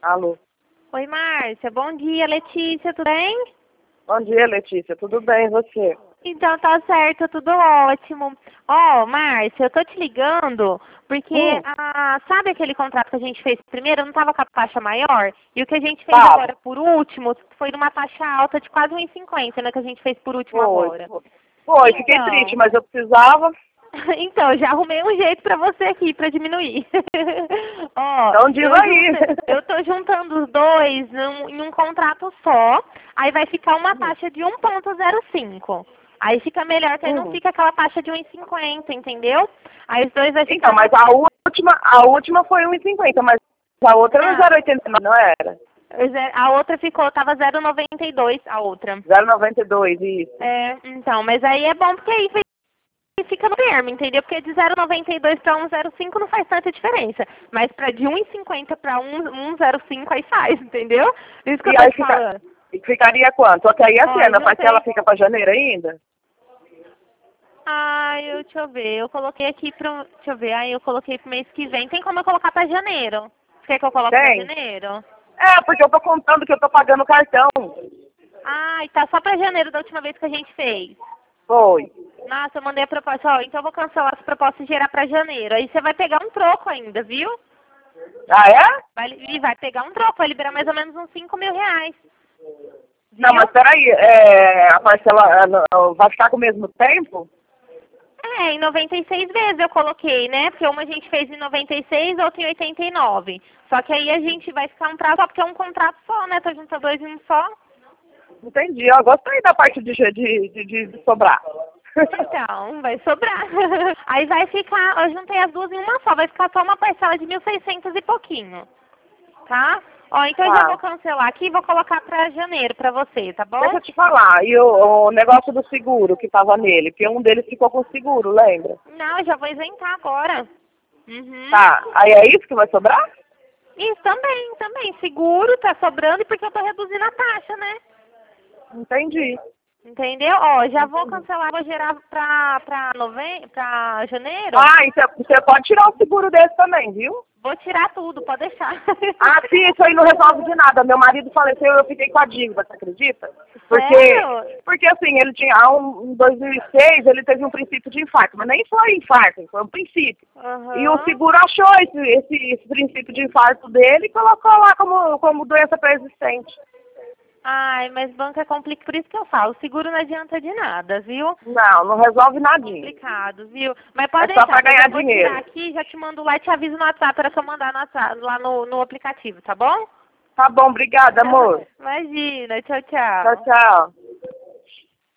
Alô. Oi, Márcia. Bom dia, Letícia. Tudo bem? Bom dia, Letícia. Tudo bem, e você? Então, tá certo. Tudo ótimo. Ó, Márcia, eu tô te ligando porque, sabe aquele contrato que a gente fez primeiro? Não tava com a taxa maior? E o que a gente fez agora por último foi numa taxa alta de quase 1,50, né? Que a gente fez por último agora. Foi, fiquei triste, mas eu precisava. Então, já arrumei um jeito pra você aqui, pra diminuir. Ó, Então diz aí. eu tô juntando os dois em um contrato só, aí vai ficar uma taxa de 1,05. Aí fica melhor, que aí não fica aquela taxa de 1,50, entendeu? Aí os dois vai ficar... Então, mas a última foi 1,50, mas a outra era 0,89, não era? A outra tava 0,92, a outra. 0,92, isso. É, então, mas aí é bom porque aí fica no termo, entendeu? Porque de 0,92 para 1,05 não faz tanta diferença. Mas de 1,50 para 1,05 aí faz, entendeu? Isso que eu tô te falando. E ficaria quanto? Só que aí a cena, a ela fica para janeiro ainda? Deixa eu ver. Eu coloquei aqui pro... Deixa eu ver. Eu coloquei pro mês que vem. Tem como eu colocar para janeiro? Você quer que eu coloque para janeiro? É, porque eu tô contando que eu tô pagando o cartão. E tá só para janeiro da última vez que a gente fez. Foi. Nossa, eu mandei a proposta. Ó, então eu vou cancelar essa proposta e gerar para janeiro. Aí você vai pegar um troco ainda, viu? Ah, é? Vai pegar um troco, vai liberar mais ou menos uns 5 mil reais. Viu? Não, mas peraí, a parcela vai ficar com o mesmo tempo? Em 96 vezes eu coloquei, né? Porque uma a gente fez em 96, outra em 89. Só que aí a gente vai ficar um prazo só, porque é um contrato só, né? Tá juntando dois em um só. Entendi, eu gostei da parte de sobrar. Então, vai sobrar. Aí vai ficar, eu juntei as duas em uma só, vai ficar só uma parcela de 1.600 e pouquinho. Tá? Ó, então eu já vou cancelar aqui e vou colocar pra janeiro pra você, tá bom? Deixa eu te falar, e o negócio do seguro que tava nele, porque um deles ficou com seguro, lembra? Não, eu já vou isentar agora. Tá, aí é isso que vai sobrar? Isso, também. Seguro tá sobrando e porque eu tô reduzindo a taxa, né? Entendi. Entendeu? Ó, já vou cancelar, vou gerar pra janeiro. E você pode tirar o seguro desse também, viu? Vou tirar tudo, pode deixar. Sim, isso aí não resolve de nada. Meu marido faleceu e eu fiquei com a dívida, você acredita? Porque assim, ele tinha, em 2006, ele teve um princípio de infarto, mas nem foi infarto, foi um princípio. E o seguro achou esse princípio de infarto dele e colocou lá como doença pré-existente. Mas banco é complicado, por isso que eu falo, seguro não adianta de nada, viu? Não resolve nadinha. É complicado, viu? Mas pode deixar, só pra ganhar dinheiro. Eu vou tirar aqui, já te mando lá e te aviso no WhatsApp para eu mandar lá no aplicativo, tá bom? Tá bom, obrigada, amor. Imagina, tchau, tchau. Tchau, tchau.